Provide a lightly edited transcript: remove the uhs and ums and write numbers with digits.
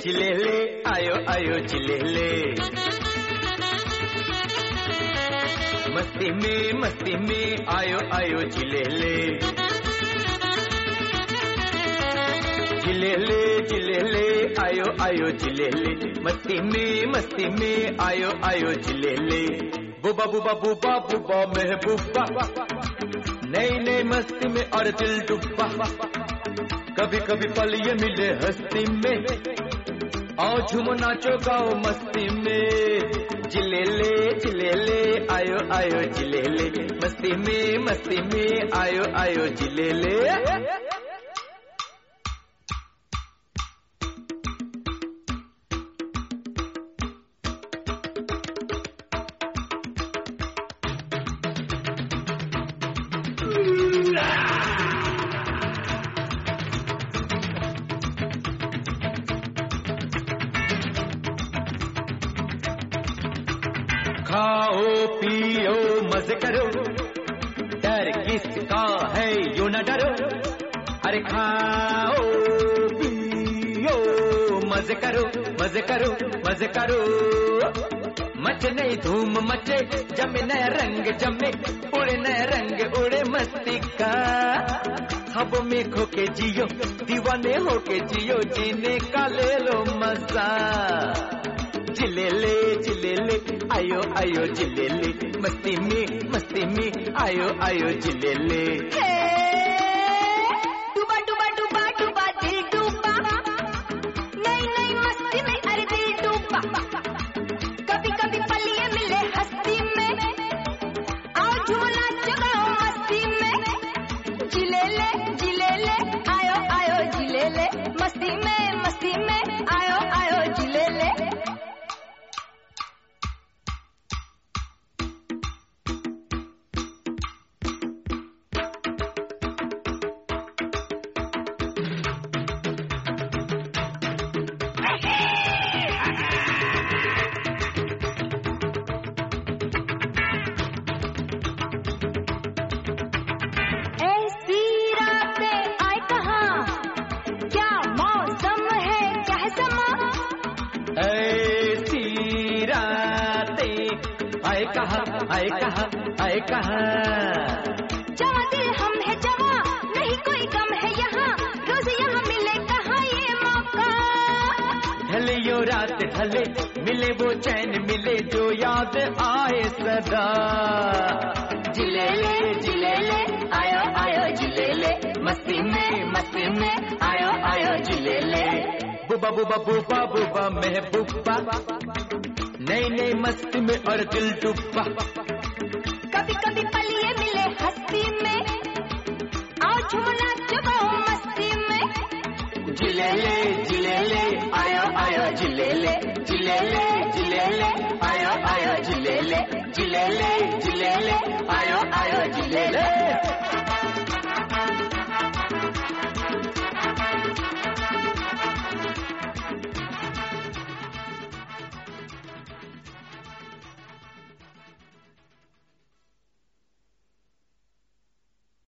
जिलेले आयो आयो जिलेले। मस्ती में आयो आयो जिलेले। जिलेले जिलेले आयो आयो जिलेले। मस्ती में आयो आयो जिलेले। बुबा बुबा बुबा बुबा महबूबा, नई नई मस्ती में और दिल डूबा। कभी कभी पल ये मिले हस्ती में, आओ झूमो नाचो गाओ मस्ती में। जिलेले जिलेले आयो आयो जिलेले। मस्ती में आयो आयो जिलेले। खाओ पियो मजे करो, डर किसका है यूं न डरो। अरे खाओ पियो मजे करो मजे करो मजे करो। मचे नहीं धूम मचे, जमे नया रंग जमे, उड़े नया रंग उड़े मस्ती का। ख्वाबों में खो के जियो, दीवाने होके जियो, जीने का ले लो मजा। जिलेले जिलेले आयो आयो जिलेले। मस्ती में आयो आयो जिलेले। डूबा डूबा डूबा डूबा दिल डूबा, नई नई मस्ती में अरे दिल डूबा। कभी कभी पल ये मिले हस्ती में, आओ झूमो नाचो गाओ मस्ती में। जिलेले जिलेले आयो आयो जिलेले। मस्ती में आयो आयो जिलेले। आए कहा जवा दिल हम है जवा, नहीं कोई गम है यहाँ, रोज यहाँ मिले कहाँ ये मौका। ढले यो रात ढले, मिले वो चैन मिले जो याद आए सदा। जिलेले जिलेले आयो आयो जिलेले। मस्ती में आयो आयो जिलेले। बुबा बुबा बुबा बुबा महबूबा, नई नई मस्ती में और दिल डूबा। कभी कभी पल ये मिले हस्ती में, आओ झूमो नाचो गाओ मस्ती में। जिलेले जिलेले आयो आयो जिलेले। जिलेले जिलेले आयो आयो जिलेले। जिलेले जिलेले आयो आयो जिलेले।